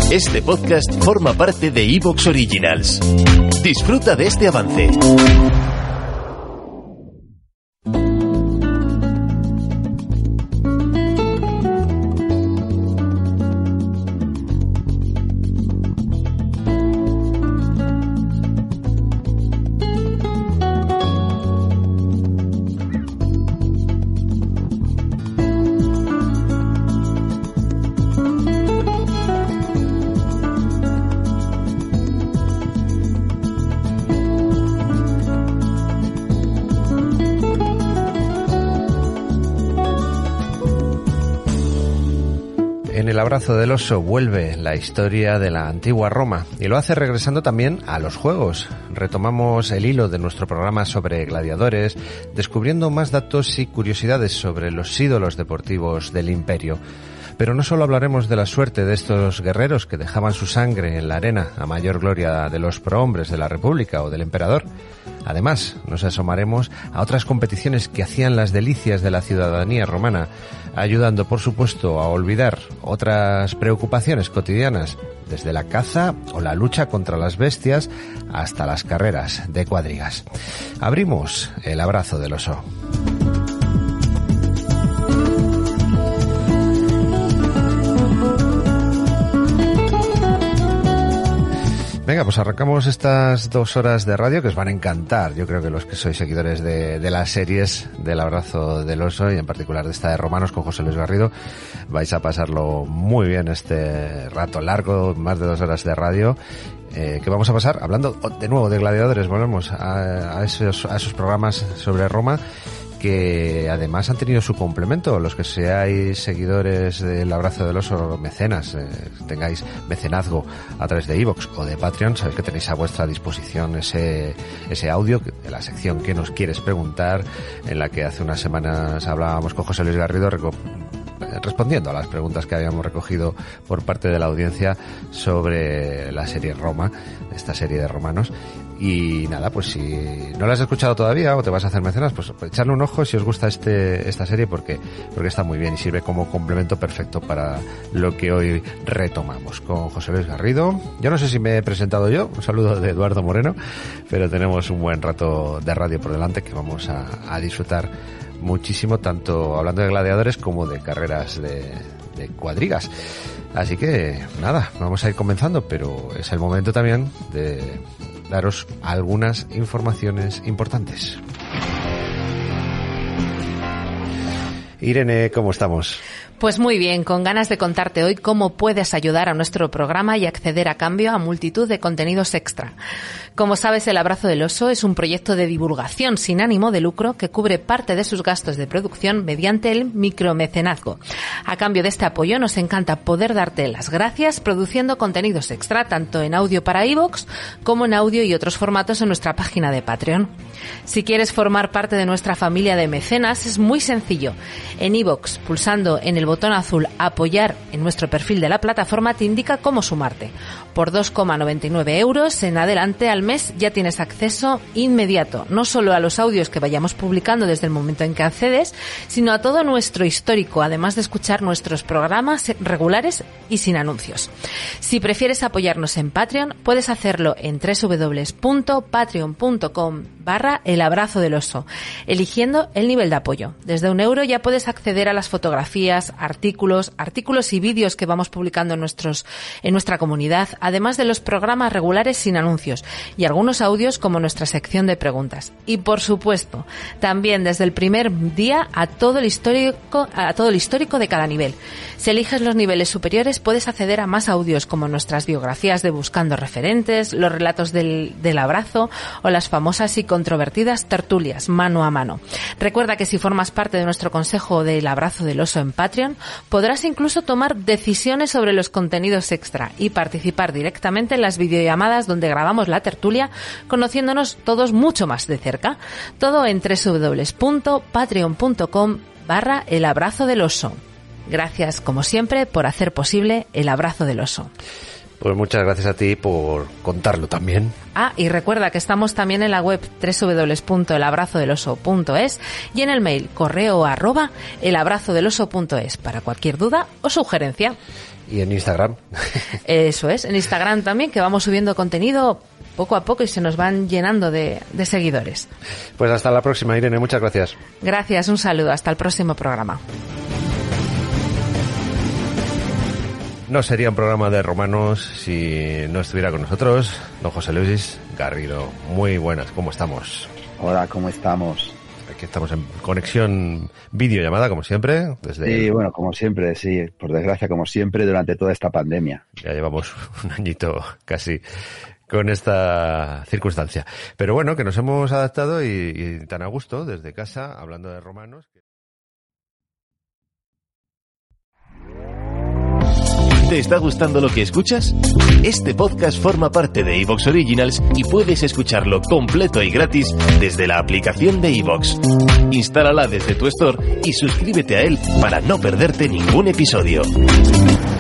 Este podcast forma parte de iVoox Originals. Disfruta de este avance. En El abrazo del oso vuelve la historia de la antigua Roma y lo hace regresando también a los juegos. Retomamos el hilo de nuestro programa sobre gladiadores, descubriendo más datos y curiosidades sobre los ídolos deportivos del imperio. Pero no solo hablaremos de la suerte de estos guerreros que dejaban su sangre en la arena a mayor gloria de los prohombres de la República o del emperador. Además, nos asomaremos a otras competiciones que hacían las delicias de la ciudadanía romana, ayudando, por supuesto, a olvidar otras preocupaciones cotidianas, desde la caza o la lucha contra las bestias hasta las carreras de cuadrigas. Abrimos el abrazo del oso. Venga, pues arrancamos estas 2 horas de radio que os van a encantar. Yo creo que los que sois seguidores de las series del abrazo del oso y en particular de esta de Romanos con José Luis Garrido, vais a pasarlo muy bien este rato largo, más de 2 horas de radio, que vamos a pasar hablando de nuevo de gladiadores. Volvemos a esos programas sobre Roma, que además han tenido su complemento. Los que seáis seguidores del abrazo del oso, mecenas, tengáis mecenazgo a través de iVoox o de Patreon, sabéis que tenéis a vuestra disposición ese audio de la sección ¿Qué nos quieres preguntar?, en la que hace unas semanas hablábamos con José Luis Garrido respondiendo a las preguntas que habíamos recogido por parte de la audiencia sobre la serie Roma, esta serie de romanos. Y nada, pues si no la has escuchado todavía o te vas a hacer mecenas, pues echarle un ojo si os gusta esta serie porque está muy bien y sirve como complemento perfecto para lo que hoy retomamos con José Luis Garrido. Yo no sé si me he presentado yo, un saludo de Eduardo Moreno, pero tenemos un buen rato de radio por delante que vamos a disfrutar muchísimo, tanto hablando de gladiadores como de carreras de cuadrigas. Así que nada, vamos a ir comenzando, pero es el momento también de daros algunas informaciones importantes. Irene, ¿cómo estamos? Pues muy bien, con ganas de contarte hoy cómo puedes ayudar a nuestro programa y acceder a cambio a multitud de contenidos extra. Como sabes, El abrazo del oso es un proyecto de divulgación sin ánimo de lucro que cubre parte de sus gastos de producción mediante el micromecenazgo. A cambio de este apoyo nos encanta poder darte las gracias produciendo contenidos extra tanto en audio para iVoox como en audio y otros formatos en nuestra página de Patreon. Si quieres formar parte de nuestra familia de mecenas es muy sencillo. En iVoox, pulsando en el botón azul Apoyar en nuestro perfil de la plataforma, te indica cómo sumarte. Por 2,99 € en adelante al mes ya tienes acceso inmediato, no solo a los audios que vayamos publicando desde el momento en que accedes, sino a todo nuestro histórico, además de escuchar nuestros programas regulares y sin anuncios. Si prefieres apoyarnos en Patreon, puedes hacerlo en www.patreon.com/El abrazo del oso, eligiendo el nivel de apoyo. Desde €1 ya puedes acceder a las fotografías, artículos y vídeos que vamos publicando en nuestra comunidad, además de los programas regulares sin anuncios y algunos audios como nuestra sección de preguntas. Y por supuesto, también desde el primer día a todo el histórico de cada nivel. Si eliges los niveles superiores, puedes acceder a más audios como nuestras biografías de Buscando Referentes, los relatos del abrazo o las famosas y controvertidas tertulias mano a mano. Recuerda que si formas parte de nuestro consejo del abrazo del oso en Patreon, podrás incluso tomar decisiones sobre los contenidos extra y participar directamente en las videollamadas donde grabamos la tertulia, conociéndonos todos mucho más de cerca. Todo en www.patreon.com/El abrazo del oso. Gracias, como siempre, por hacer posible El abrazo del oso. Pues muchas gracias a ti por contarlo también. Y recuerda que estamos también en la web www.elabrazodeloso.es y en el mail correo @elabrazodeloso.es para cualquier duda o sugerencia. Y en Instagram. Eso es, en Instagram también, que vamos subiendo contenido poco a poco y se nos van llenando de seguidores. Pues hasta la próxima, Irene, muchas gracias. Gracias, un saludo, hasta el próximo programa. No sería un programa de romanos si no estuviera con nosotros don José Luis Garrido. Muy buenas, ¿cómo estamos? Hola, ¿cómo estamos? Aquí estamos en conexión videollamada, como siempre. Sí, bueno, como siempre, sí. Por desgracia, como siempre, durante toda esta pandemia. Ya llevamos un añito casi con esta circunstancia. Pero bueno, que nos hemos adaptado y tan a gusto desde casa, hablando de romanos. ¿Te está gustando lo que escuchas? Este podcast forma parte de iVoox Originals y puedes escucharlo completo y gratis desde la aplicación de iVoox. Instálala desde tu store y suscríbete a él para no perderte ningún episodio.